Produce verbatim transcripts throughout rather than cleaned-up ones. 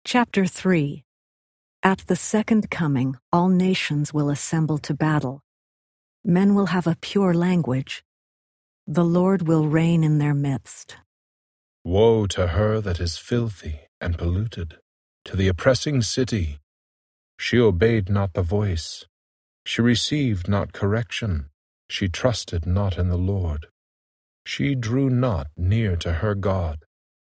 Chapter three. At the second coming, all nations will assemble to battle. Men will have a pure language. The Lord will reign in their midst. Woe to her that is filthy and polluted, to the oppressing city. She obeyed not the voice. She received not correction. She trusted not in the Lord. She drew not near to her God.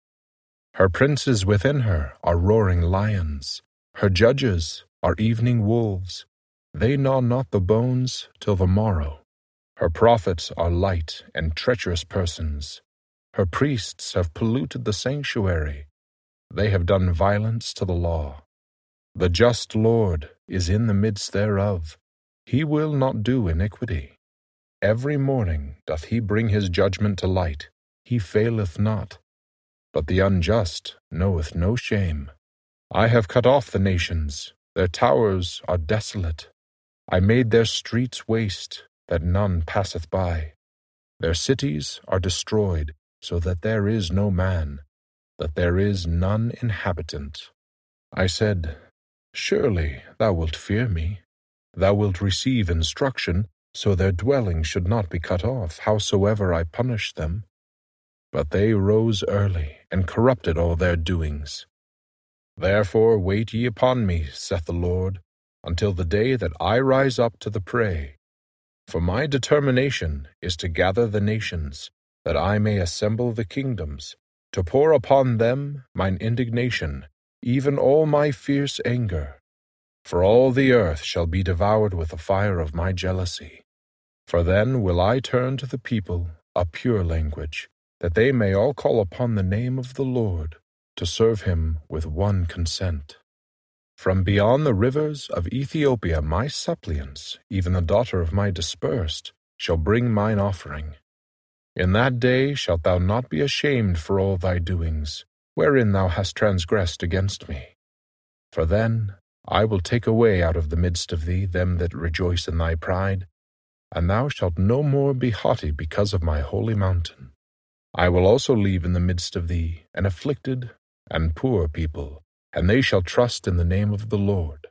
Her princes within her are roaring lions. Her judges are evening wolves. They gnaw not the bones till the morrow. Her prophets are light and treacherous persons. Her priests have polluted the sanctuary. They have done violence to the law. The just Lord is in the midst thereof. He will not do iniquity. Every morning doth he bring his judgment to light. He faileth not. But the unjust knoweth no shame. I have cut off the nations. Their towers are desolate. I made their streets waste, that none passeth by. Their cities are destroyed, so that there is no man, that there is none inhabitant. I said, Surely thou wilt fear me. Thou wilt receive instruction, so their dwelling should not be cut off, howsoever I punish them. But they rose early, and corrupted all their doings. Therefore wait ye upon me, saith the Lord, until the day that I rise up to the prey. For my determination is to gather the nations, that I may assemble the kingdoms, to pour upon them mine indignation, even all my fierce anger. For all the earth shall be devoured with the fire of my jealousy. For then will I turn to the people a pure language, that they may all call upon the name of the Lord, to serve him with one consent. From beyond the rivers of Ethiopia my suppliants, even the daughter of my dispersed, shall bring mine offering. In that day shalt thou not be ashamed for all thy doings, wherein thou hast transgressed against me. For then I will take away out of the midst of thee them that rejoice in thy pride, and thou shalt no more be haughty because of my holy mountain. I will also leave in the midst of thee an afflicted and poor people, and they shall trust in the name of the Lord.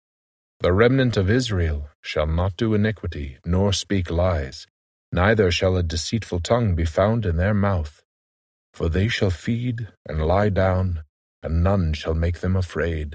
The remnant of Israel shall not do iniquity, nor speak lies, neither shall a deceitful tongue be found in their mouth. For they shall feed and lie down, and none shall make them afraid.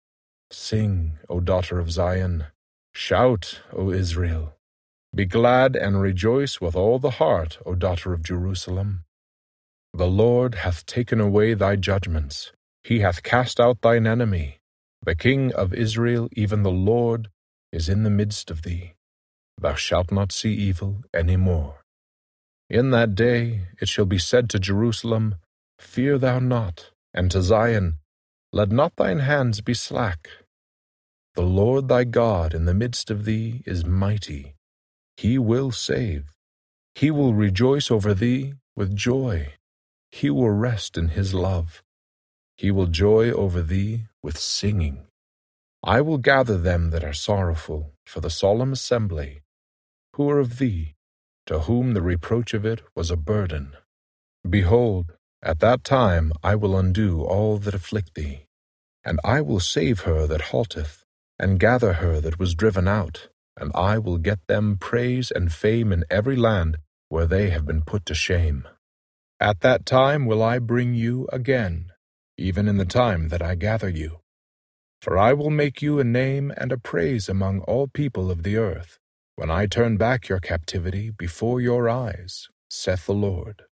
Sing, O daughter of Zion. Shout, O Israel. Be glad and rejoice with all the heart, O daughter of Jerusalem. The Lord hath taken away thy judgments. He hath cast out thine enemy. The King of Israel, even the Lord, is in the midst of thee. Thou shalt not see evil any more. In that day it shall be said to Jerusalem, Fear thou not, and to Zion, Let not thine hands be slack. The Lord thy God in the midst of thee is mighty. He will save. He will rejoice over thee with joy. He will rest in his love. He will joy over thee with singing. I will gather them that are sorrowful for the solemn assembly, who are of thee, to whom the reproach of it was a burden. Behold, at that time I will undo all that afflict thee, and I will save her that halteth, and gather her that was driven out, and I will get them praise and fame in every land where they have been put to shame. At that time will I bring you again, even in the time that I gather you. For I will make you a name and a praise among all people of the earth, when I turn back your captivity before your eyes, saith the Lord.